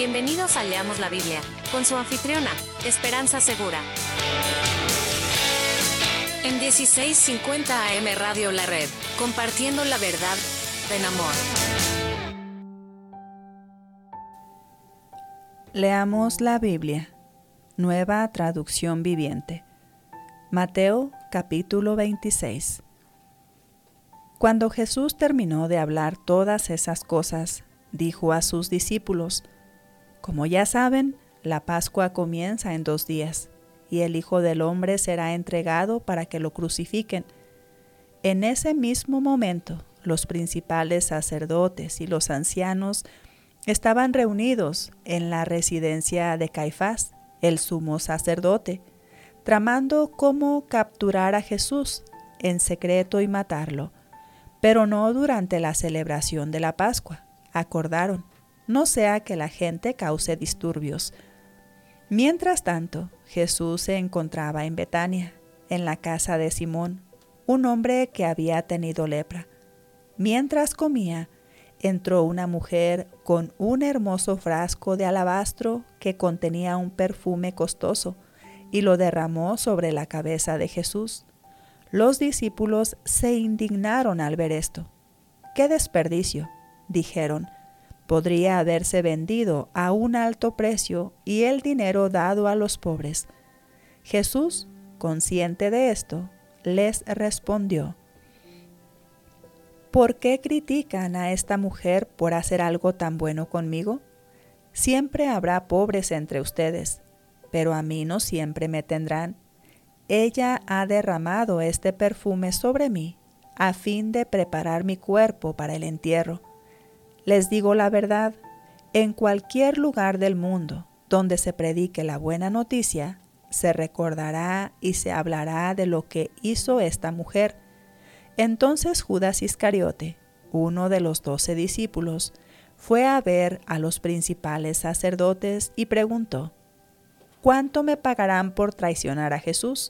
Bienvenidos a Leamos la Biblia, con su anfitriona, Esperanza Segura. En 1650 AM Radio La Red, compartiendo la verdad en amor. Leamos la Biblia, Nueva Traducción Viviente. Mateo capítulo 26. Cuando Jesús terminó de hablar todas esas cosas, dijo a sus discípulos: Como ya saben, la Pascua comienza en 2 días, y el Hijo del Hombre será entregado para que lo crucifiquen. En ese mismo momento, los principales sacerdotes y los ancianos estaban reunidos en la residencia de Caifás, el sumo sacerdote, tramando cómo capturar a Jesús en secreto y matarlo, pero no durante la celebración de la Pascua, acordaron, no sea que la gente cause disturbios. Mientras tanto, Jesús se encontraba en Betania, en la casa de Simón, un hombre que había tenido lepra. Mientras comía, entró una mujer con un hermoso frasco de alabastro que contenía un perfume costoso y lo derramó sobre la cabeza de Jesús. Los discípulos se indignaron al ver esto. ¡Qué desperdicio!, dijeron. Podría haberse vendido a un alto precio y el dinero dado a los pobres. Jesús, consciente de esto, les respondió: ¿Por qué critican a esta mujer por hacer algo tan bueno conmigo? Siempre habrá pobres entre ustedes, pero a mí no siempre me tendrán. Ella ha derramado este perfume sobre mí, a fin de preparar mi cuerpo para el entierro. Les digo la verdad, en cualquier lugar del mundo donde se predique la buena noticia, se recordará y se hablará de lo que hizo esta mujer. Entonces Judas Iscariote, uno de los 12 discípulos, fue a ver a los principales sacerdotes y preguntó: ¿Cuánto me pagarán por traicionar a Jesús?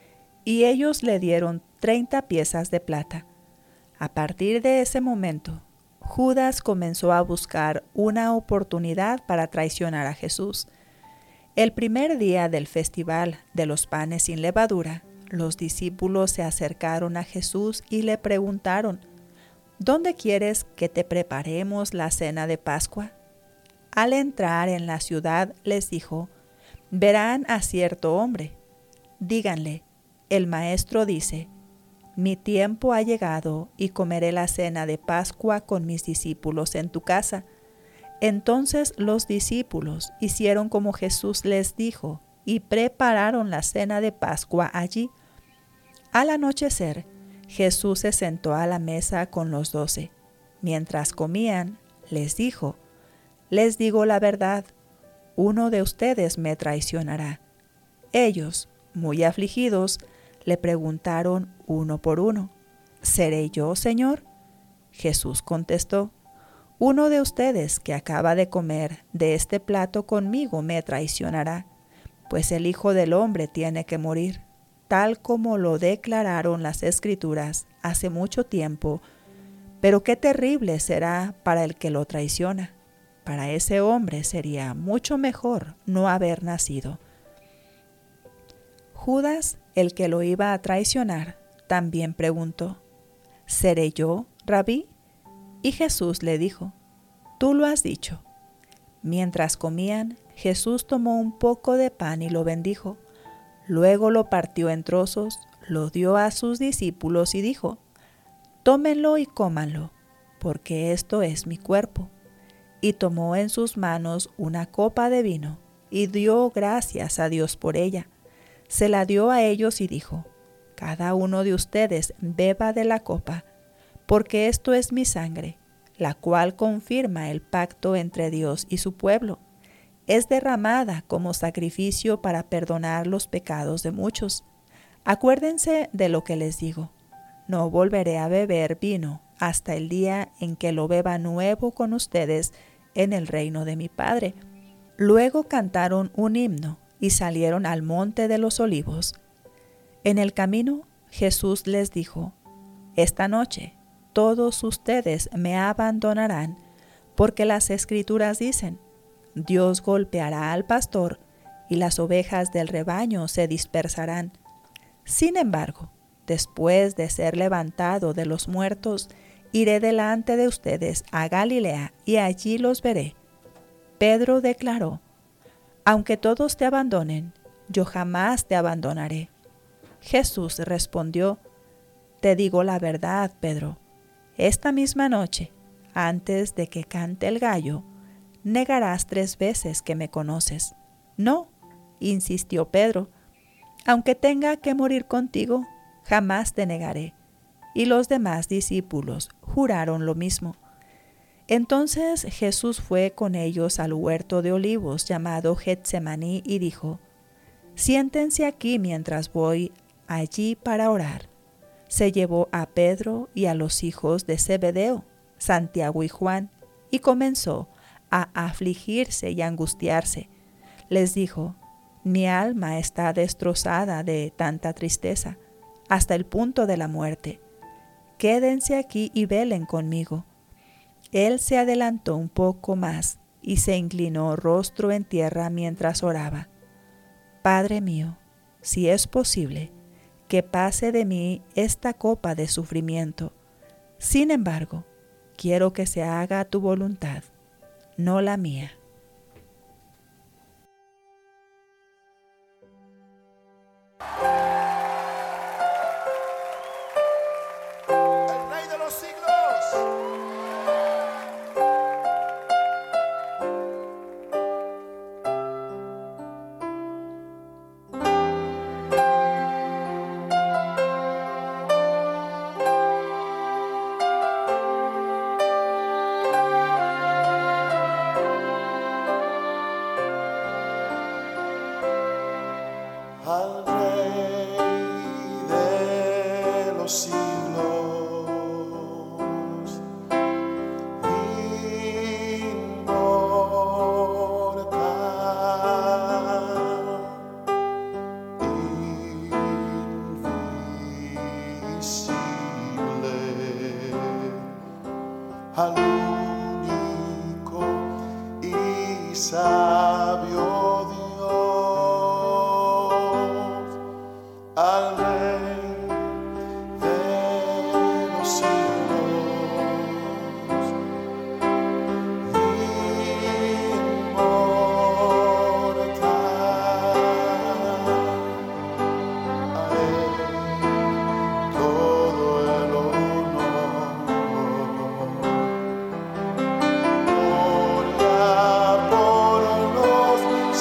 Y ellos le dieron 30 piezas de plata. A partir de ese momento, Judas comenzó a buscar una oportunidad para traicionar a Jesús. El primer día del festival de los panes sin levadura, los discípulos se acercaron a Jesús y le preguntaron: ¿Dónde quieres que te preparemos la cena de Pascua? Al entrar en la ciudad les dijo: verán a cierto hombre. Díganle: el maestro dice, mi tiempo ha llegado y comeré la cena de Pascua con mis discípulos en tu casa. Entonces los discípulos hicieron como Jesús les dijo y prepararon la cena de Pascua allí. Al anochecer, Jesús se sentó a la mesa con los 12. Mientras comían, les dijo: les digo la verdad, uno de ustedes me traicionará. Ellos, muy afligidos, le preguntaron uno por uno: ¿seré yo, Señor? Jesús contestó: uno de ustedes que acaba de comer de este plato conmigo me traicionará, pues el Hijo del Hombre tiene que morir, tal como lo declararon las Escrituras hace mucho tiempo. Pero qué terrible será para el que lo traiciona. Para ese hombre sería mucho mejor no haber nacido. Judas, el que lo iba a traicionar, también preguntó: ¿seré yo, Rabí? Y Jesús le dijo: tú lo has dicho. Mientras comían, Jesús tomó un poco de pan y lo bendijo. Luego lo partió en trozos, lo dio a sus discípulos y dijo: tómenlo y cómanlo, porque esto es mi cuerpo. Y tomó en sus manos una copa de vino, y dio gracias a Dios por ella. Se la dio a ellos y dijo: cada uno de ustedes beba de la copa, porque esto es mi sangre, la cual confirma el pacto entre Dios y su pueblo. Es derramada como sacrificio para perdonar los pecados de muchos. Acuérdense de lo que les digo. No volveré a beber vino hasta el día en que lo beba nuevo con ustedes en el reino de mi Padre. Luego cantaron un himno y salieron al monte de los olivos. En el camino, Jesús les dijo: esta noche todos ustedes me abandonarán, porque las Escrituras dicen: Dios golpeará al pastor y las ovejas del rebaño se dispersarán. Sin embargo, después de ser levantado de los muertos, iré delante de ustedes a Galilea y allí los veré. Pedro declaró: aunque todos te abandonen, yo jamás te abandonaré. Jesús respondió: te digo la verdad, Pedro, esta misma noche, antes de que cante el gallo, negarás 3 veces que me conoces. No, insistió Pedro, aunque tenga que morir contigo, jamás te negaré. Y los demás discípulos juraron lo mismo. Entonces Jesús fue con ellos al huerto de olivos llamado Getsemaní y dijo: siéntense aquí mientras voy allí para orar. Se llevó a Pedro y a los hijos de Zebedeo, Santiago y Juan, y comenzó a afligirse y angustiarse. Les dijo: mi alma está destrozada de tanta tristeza, hasta el punto de la muerte. Quédense aquí y velen conmigo. Él se adelantó un poco más y se inclinó rostro en tierra mientras oraba. Padre mío, si es posible, que pase de mí esta copa de sufrimiento. Sin embargo, quiero que se haga tu voluntad, no la mía. El Rey de los siglos. Al Rey de los siglos, inmortal, invisible, al único y sabio Dios, al Rey de los siglos, inmortal, a Él todo el honor. Gloria por los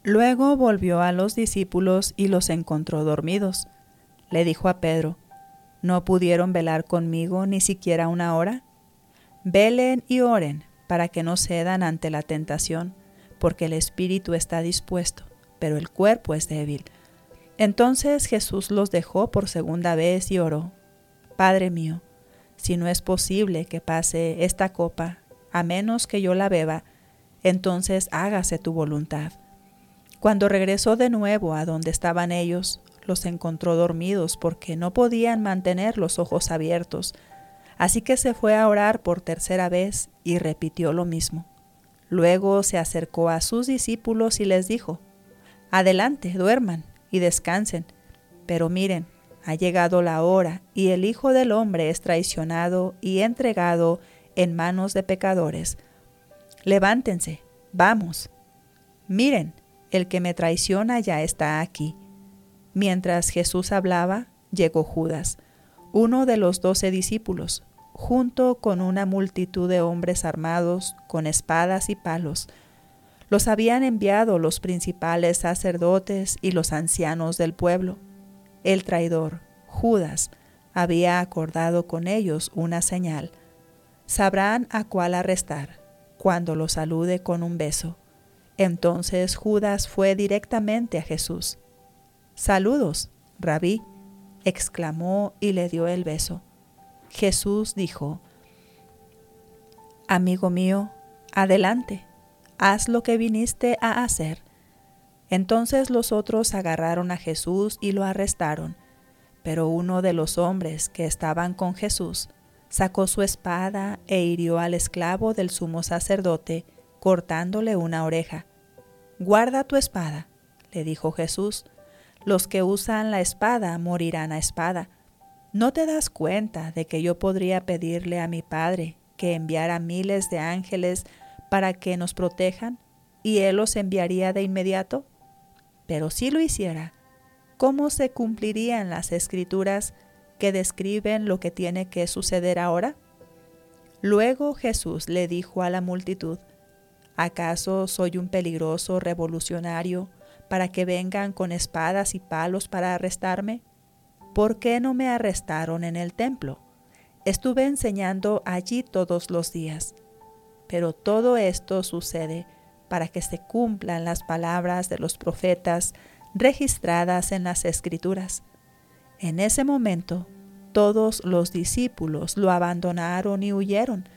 Luego volvió a los discípulos y los encontró dormidos. Le dijo a Pedro: ¿No pudieron velar conmigo ni siquiera una hora? Velen y oren para que no cedan ante la tentación, porque el espíritu está dispuesto, pero el cuerpo es débil. Entonces Jesús los dejó por segunda vez y oró: Padre mío, si no es posible que pase esta copa, a menos que yo la beba, entonces hágase tu voluntad. Cuando regresó de nuevo a donde estaban ellos, los encontró dormidos porque no podían mantener los ojos abiertos. Así que se fue a orar por tercera vez y repitió lo mismo. Luego se acercó a sus discípulos y les dijo: Adelante, duerman y descansen. Pero miren, ha llegado la hora y el Hijo del Hombre es traicionado y entregado en manos de pecadores. Levántense, vamos. Miren, el que me traiciona ya está aquí. Mientras Jesús hablaba, llegó Judas, uno de los 12 discípulos, junto con una multitud de hombres armados con espadas y palos. Los habían enviado los principales sacerdotes y los ancianos del pueblo. El traidor, Judas, había acordado con ellos una señal. Sabrán a cuál arrestar cuando lo salude con un beso. Entonces Judas fue directamente a Jesús. «Saludos, Rabí», exclamó y le dio el beso. Jesús dijo: «Amigo mío, adelante, haz lo que viniste a hacer». Entonces los otros agarraron a Jesús y lo arrestaron, pero uno de los hombres que estaban con Jesús sacó su espada e hirió al esclavo del sumo sacerdote, cortándole una oreja. «Guarda tu espada», le dijo Jesús, «los que usan la espada morirán a espada. ¿No te das cuenta de que yo podría pedirle a mi Padre que enviara miles de ángeles para que nos protejan, y Él los enviaría de inmediato? Pero si lo hiciera, ¿cómo se cumplirían las Escrituras que describen lo que tiene que suceder ahora?» Luego Jesús le dijo a la multitud: «¿Acaso soy un peligroso revolucionario para que vengan con espadas y palos para arrestarme? ¿Por qué no me arrestaron en el templo? Estuve enseñando allí todos los días». Pero todo esto sucede para que se cumplan las palabras de los profetas registradas en las Escrituras. En ese momento, todos los discípulos lo abandonaron y huyeron.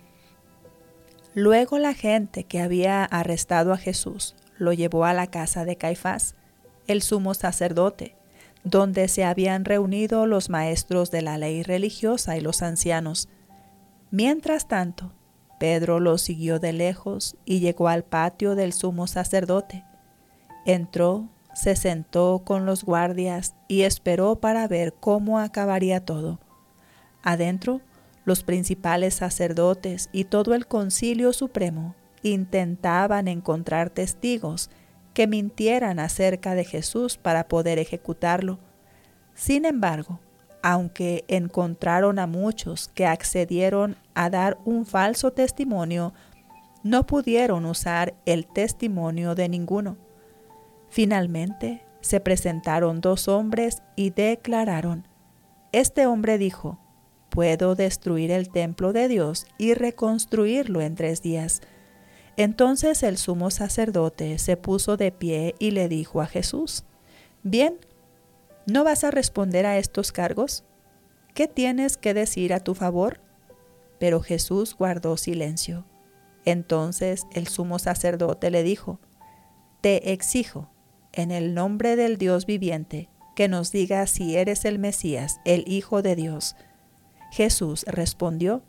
Luego la gente que había arrestado a Jesús lo llevó a la casa de Caifás, el sumo sacerdote, donde se habían reunido los maestros de la ley religiosa y los ancianos. Mientras tanto, Pedro lo siguió de lejos y llegó al patio del sumo sacerdote. Entró, se sentó con los guardias y esperó para ver cómo acabaría todo. Adentro, los principales sacerdotes y todo el Concilio Supremo intentaban encontrar testigos que mintieran acerca de Jesús para poder ejecutarlo. Sin embargo, aunque encontraron a muchos que accedieron a dar un falso testimonio, no pudieron usar el testimonio de ninguno. Finalmente, se presentaron 2 hombres y declararon: «Este hombre dijo: puedo destruir el templo de Dios y reconstruirlo en 3 días». Entonces el sumo sacerdote se puso de pie y le dijo a Jesús: «Bien, ¿no vas a responder a estos cargos? ¿Qué tienes que decir a tu favor?». Pero Jesús guardó silencio. Entonces el sumo sacerdote le dijo: «Te exijo, en el nombre del Dios viviente, que nos digas si eres el Mesías, el Hijo de Dios». Jesús respondió: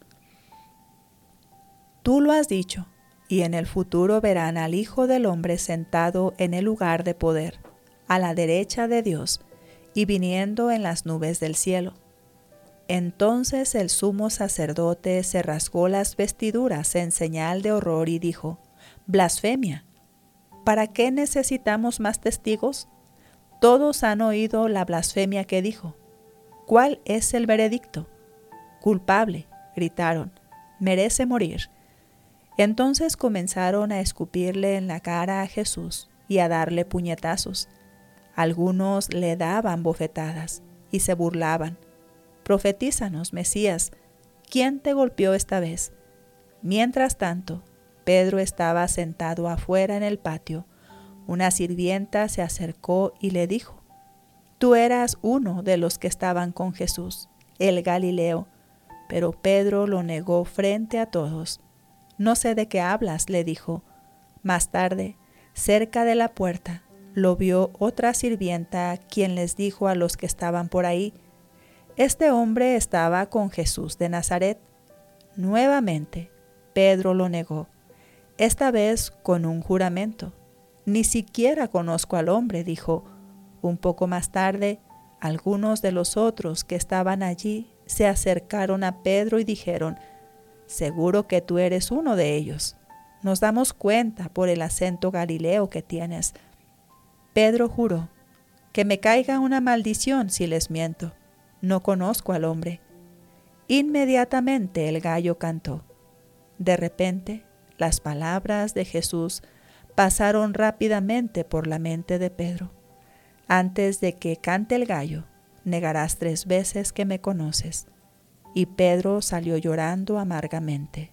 «Tú lo has dicho, y en el futuro verán al Hijo del Hombre sentado en el lugar de poder, a la derecha de Dios, y viniendo en las nubes del cielo». Entonces el sumo sacerdote se rasgó las vestiduras en señal de horror y dijo: «Blasfemia. ¿Para qué necesitamos más testigos? Todos han oído la blasfemia que dijo. ¿Cuál es el veredicto?». «Culpable», gritaron, «merece morir». Entonces comenzaron a escupirle en la cara a Jesús y a darle puñetazos. Algunos le daban bofetadas y se burlaban. Profetízanos, Mesías, ¿quién te golpeó esta vez? Mientras tanto, Pedro estaba sentado afuera en el patio. Una sirvienta se acercó y le dijo: Tú eras uno de los que estaban con Jesús, el Galileo. Pero Pedro lo negó frente a todos. No sé de qué hablas, le dijo. Más tarde, cerca de la puerta, lo vio otra sirvienta, quien les dijo a los que estaban por ahí: Este hombre estaba con Jesús de Nazaret. Nuevamente, Pedro lo negó, esta vez con un juramento. Ni siquiera conozco al hombre, dijo. Un poco más tarde, algunos de los otros que estaban allí se acercaron a Pedro y dijeron: Seguro que tú eres uno de ellos. Nos damos cuenta por el acento galileo que tienes. Pedro juró: Que me caiga una maldición si les miento. No conozco al hombre. Inmediatamente el gallo cantó. De repente, las palabras de Jesús pasaron rápidamente por la mente de Pedro. Antes de que cante el gallo, negarás 3 veces que me conoces. Y Pedro salió llorando amargamente.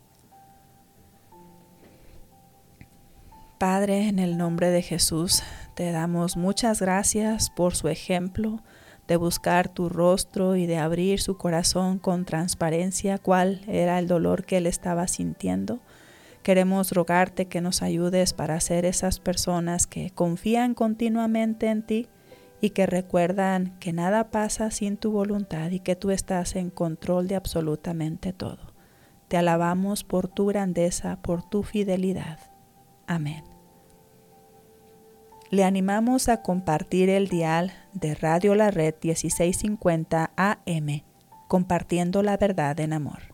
Padre, en el nombre de Jesús, te damos muchas gracias por su ejemplo de buscar tu rostro y de abrir su corazón con transparencia cuál era el dolor que él estaba sintiendo. Queremos rogarte que nos ayudes para ser esas personas que confían continuamente en ti y que recuerdan que nada pasa sin tu voluntad y que tú estás en control de absolutamente todo. Te alabamos por tu grandeza, por tu fidelidad. Amén. Le animamos a compartir el dial de Radio La Red 1650 AM, compartiendo la verdad en amor.